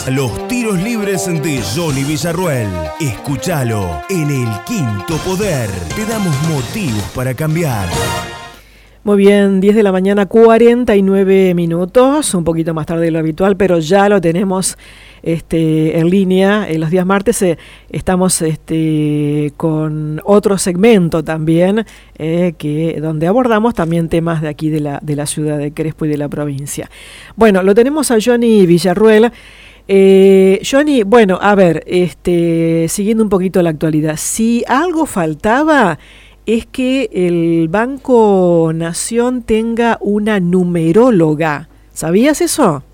escuchás los tiros libres de Johnny Villarruel. Escúchalo en El Quinto Poder. Te damos motivos para cambiar. Muy bien, 10 de la mañana, 49 minutos, un poquito más tarde de lo habitual, pero ya lo tenemos en línea. En los días martes estamos con otro segmento también, donde abordamos también temas de aquí de la ciudad de Crespo y de la provincia. Bueno, lo tenemos a Johnny Villarruel. Johnny, bueno, a ver, siguiendo un poquito la actualidad, si algo faltaba es que el Banco Nación tenga una numeróloga. ¿Sabías eso?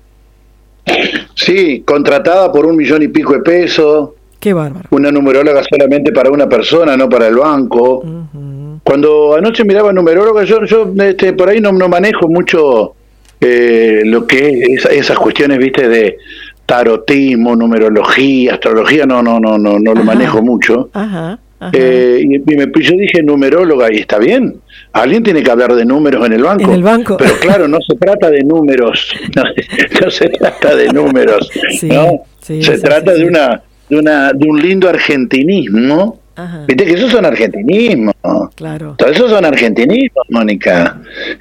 Sí, contratada por $1 millón y pico de pesos. Qué bárbaro. Una numeróloga solamente para una persona, no para el banco. Uh-huh. Cuando anoche miraba numeróloga, yo por ahí no manejo mucho lo que es esas cuestiones, viste, de tarotismo, numerología, astrología, no lo manejo mucho. Ajá. Yo dije numeróloga, y está bien, alguien tiene que hablar de números en el banco. En el banco. Pero claro, no se trata de números, no se trata de números, sí, ¿no? Se trata de un lindo argentinismo. Ajá. Viste que esos son argentinismos. Claro. Todos esos son argentinismos, Mónica.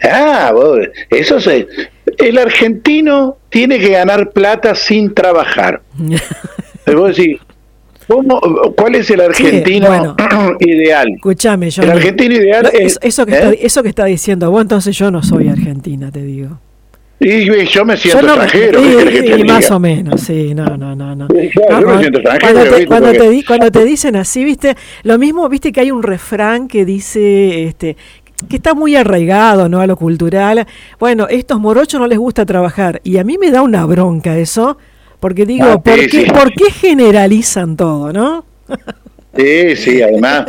El argentino tiene que ganar plata sin trabajar. Vos decís, ¿cuál es el argentino ideal? Escúchame, yo. El argentino ideal es... Eso que está diciendo vos, entonces yo no soy argentina, te digo. Y yo me siento extranjero. Y más o menos, sí, no. Claro, yo me siento extranjero. Cuando te dicen así, viste, lo mismo, viste que hay un refrán que dice, que está muy arraigado, ¿no?, a lo cultural. Bueno, estos morochos no les gusta trabajar, y a mí me da una bronca eso, porque digo, ¿por qué generalizan todo, no? Sí, además,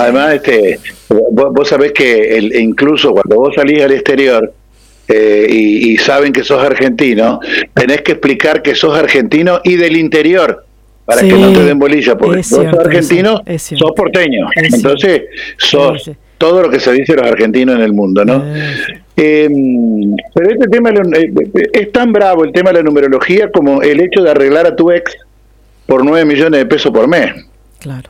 vos sabés que incluso cuando vos salís al exterior y saben que sos argentino, tenés que explicar que sos argentino y del interior, para que no te den bolilla, porque vos sos argentino, sos porteño, entonces sos todo lo que se dice los argentinos en el mundo, ¿no? Pero este tema es tan bravo, el tema de la numerología, como el hecho de arreglar a tu ex por 9 millones de pesos por mes. Claro.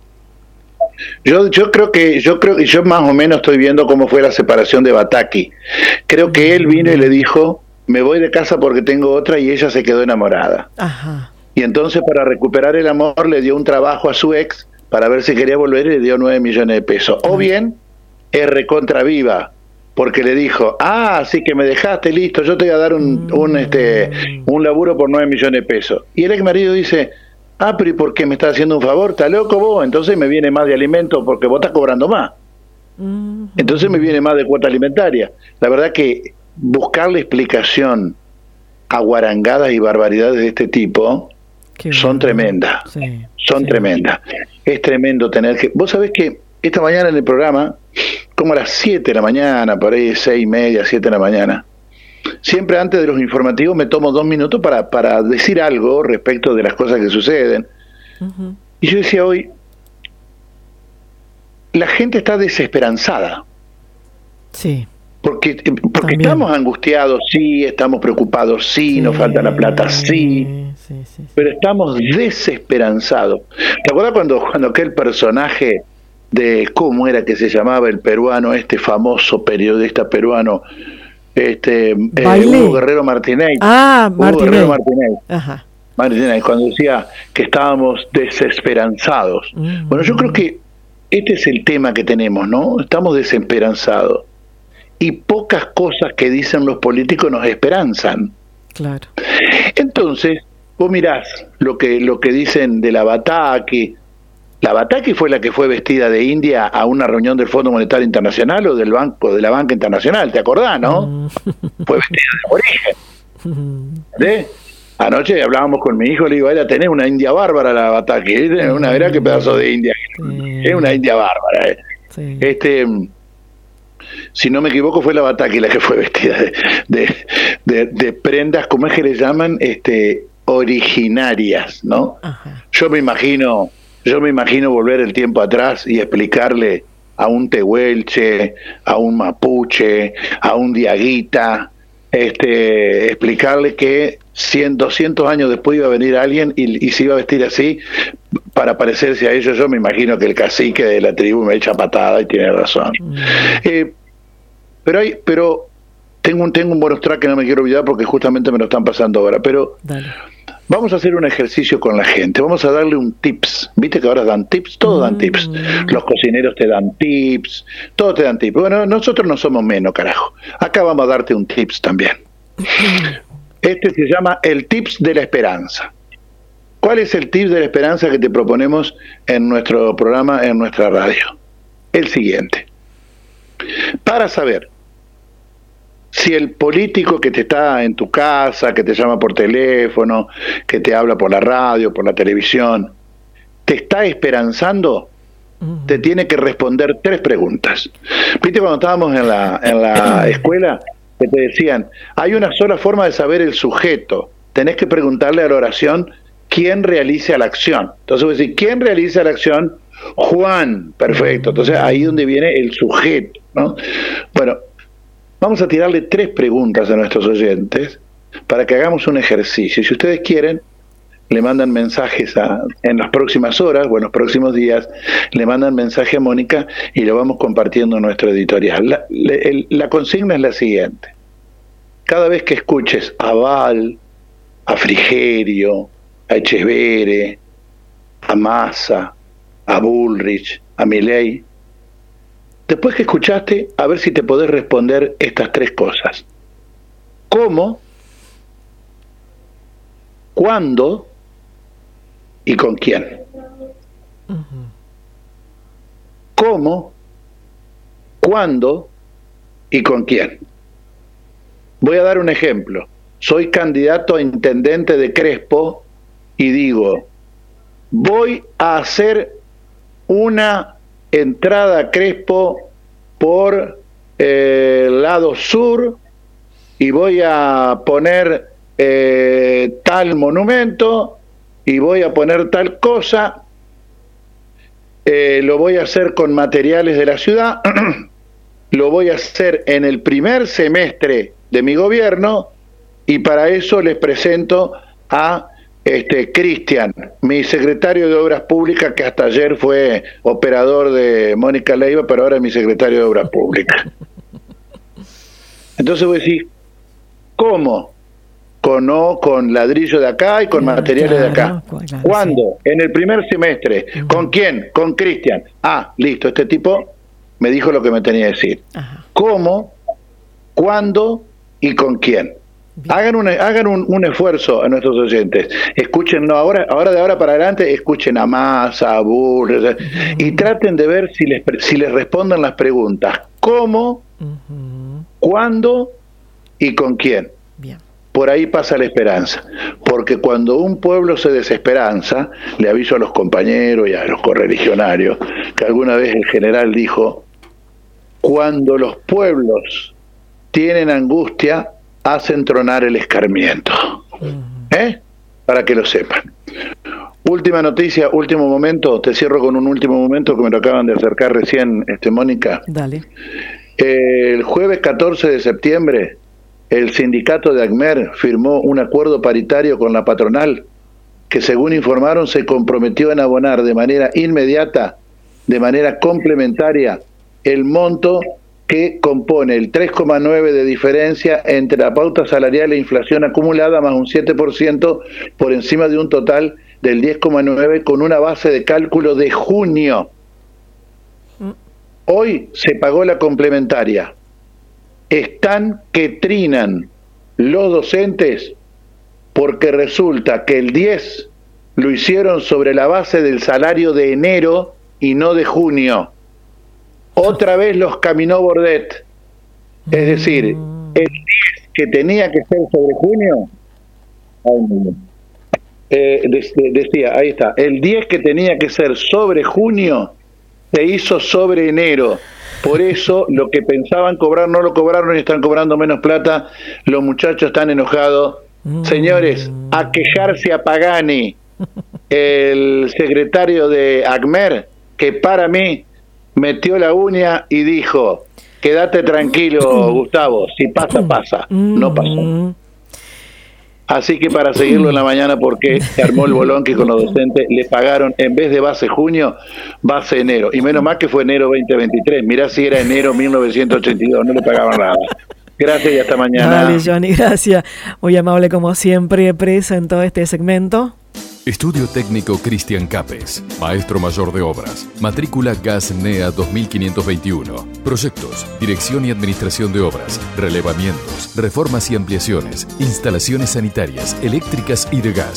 Yo creo que yo más o menos estoy viendo cómo fue la separación de Bataki. Creo que él vino y le dijo, me voy de casa porque tengo otra, y ella se quedó enamorada. Ajá. Y entonces, para recuperar el amor, le dio un trabajo a su ex para ver si quería volver, y le dio 9 millones de pesos. O bien es recontra viva, porque le dijo, así que me dejaste, listo, yo te voy a dar un laburo por 9 millones de pesos. Y el ex marido dice, pero ¿y por qué me estás haciendo un favor? ¿Estás loco vos? Entonces me viene más de alimento porque vos estás cobrando más. Entonces me viene más de cuota alimentaria. La verdad que buscarle explicación a guarangadas y barbaridades de este tipo son tremendas. Son tremendas. Es tremendo tener que... Vos sabés que esta mañana en el programa, como a las 7 de la mañana, por ahí 6:30, 7 de la mañana, siempre antes de los informativos me tomo 2 minutos para decir algo respecto de las cosas que suceden. Uh-huh. Y yo decía hoy, la gente está desesperanzada. Sí. Porque estamos angustiados, sí, estamos preocupados, sí, nos falta la plata, sí, pero estamos desesperanzados. ¿Te acuerdas cuando aquel personaje de, ¿cómo era que se llamaba el peruano, famoso periodista peruano, Hugo Guerrero Martínez? Guerrero Martínez. Ajá. Martínez, cuando decía que estábamos desesperanzados. Uh-huh. Bueno, yo creo que este es el tema que tenemos, ¿no? Estamos desesperanzados. Y pocas cosas que dicen los políticos nos esperanzan. Claro. Entonces, vos mirás lo que dicen de la Bataki. La Bataki fue la que fue vestida de india a una reunión del Fondo Monetario Internacional o del Banco de la Banca Internacional, ¿te acordás, no? Fue vestida de origen. ¿Sí? Anoche hablábamos con mi hijo, le digo, tenés una india bárbara la Bataki, una verá qué pedazo de india. Es una india bárbara. Sí. Si no me equivoco, fue la Bataki la que fue vestida de prendas, ¿cómo es que le llaman? Originarias, ¿no? Ajá. Yo me imagino volver el tiempo atrás y explicarle a un tehuelche, a un mapuche, a un diaguita, explicarle que 100, 200 años después iba a venir alguien y se iba a vestir así para parecerse a ellos. Yo me imagino que el cacique de la tribu me echa patada y tiene razón. Pero tengo un bonus track que no me quiero olvidar porque justamente me lo están pasando ahora, pero dale. Vamos a hacer un ejercicio con la gente, vamos a darle un tips. ¿Viste que ahora dan tips? Todos dan tips. Los cocineros te dan tips, todos te dan tips. Bueno, nosotros no somos menos, carajo. Acá vamos a darte un tips también. Este se llama el tips de la esperanza. ¿Cuál es el tips de la esperanza que te proponemos en nuestro programa, en nuestra radio? El siguiente. Para saber si el político que te está en tu casa, que te llama por teléfono, que te habla por la radio, por la televisión, te está esperanzando, te tiene que responder 3 preguntas. ¿Viste cuando estábamos en la escuela que te decían, hay una sola forma de saber el sujeto, tenés que preguntarle a la oración quién realiza la acción? Entonces vos decís, ¿quién realiza la acción? Juan, perfecto. Entonces ahí es donde viene el sujeto, ¿no? Bueno, vamos a tirarle 3 preguntas a nuestros oyentes para que hagamos un ejercicio. Si ustedes quieren, le mandan mensajes en las próximas horas o en los próximos días, le mandan mensaje a Mónica y lo vamos compartiendo en nuestro editorial. La consigna es la siguiente. Cada vez que escuches a Val, a Frigerio, a Echevere, a Massa, a Bullrich, a Milei, después que escuchaste, a ver si te podés responder estas 3 cosas. ¿Cómo? ¿Cuándo? ¿Y con quién? ¿Cómo? ¿Cuándo? ¿Y con quién? Voy a dar un ejemplo. Soy candidato a intendente de Crespo y digo, voy a hacer una entrada a Crespo por el lado sur y voy a poner tal monumento y voy a poner tal cosa, lo voy a hacer con materiales de la ciudad, lo voy a hacer en el primer semestre de mi gobierno y para eso les presento a Cristian, mi secretario de Obras Públicas, que hasta ayer fue operador de Mónica Leiva, pero ahora es mi secretario de Obras Públicas. Entonces voy a decir, ¿cómo? Con ladrillo de acá y con materiales de acá. Claro, ¿cuándo? Sí. En el primer semestre. ¿Con quién? Con Cristian. Ah, listo, este tipo me dijo lo que me tenía que decir. Ajá. ¿Cómo? ¿Cuándo? ¿Y con quién? Hagan un esfuerzo a nuestros oyentes. Escuchen, ahora de ahora para adelante, escuchen a Massa, a Burr, y traten de ver si les responden las preguntas. ¿Cómo? ¿Cuándo? ¿Y con quién? Bien. Por ahí pasa la esperanza. Porque cuando un pueblo se desesperanza, le aviso a los compañeros y a los correligionarios, que alguna vez el general dijo, cuando los pueblos tienen angustia, hacen tronar el escarmiento. Para que lo sepan. Última noticia, último momento, te cierro con un último momento que me lo acaban de acercar recién, Mónica. Dale. El jueves 14 de septiembre, el sindicato de ACMER firmó un acuerdo paritario con la patronal que, según informaron, se comprometió en abonar de manera inmediata, de manera complementaria, el monto que compone el 3,9% de diferencia entre la pauta salarial e inflación acumulada más un 7% por encima de un total del 10,9% con una base de cálculo de junio. Hoy se pagó la complementaria. Están que trinan los docentes porque resulta que el 10 lo hicieron sobre la base del salario de enero y no de junio. Otra vez los caminó Bordet. Es decir, el 10 que tenía que ser sobre junio, decía, ahí está, el 10 que tenía que ser sobre junio, se hizo sobre enero. Por eso lo que pensaban cobrar no lo cobraron y están cobrando menos plata. Los muchachos están enojados. Señores, a quejarse a Pagani, el secretario de ACMER, que para mí metió la uña y dijo quédate tranquilo, Gustavo, si pasa, pasa, no pasó. Así que para seguirlo en la mañana, porque se armó el bolón que con los docentes le pagaron, en vez de base junio, base enero. Y menos mal que fue enero 2023. Mirá si era enero 1982, no le pagaban nada. Gracias y hasta mañana. Dale, Johnny, gracias. Muy amable como siempre, presentó este segmento. Estudio Técnico Cristian Capes, Maestro Mayor de Obras, matrícula GAS NEA 2521. Proyectos, Dirección y Administración de Obras, relevamientos, reformas y ampliaciones, instalaciones sanitarias, eléctricas y de gas.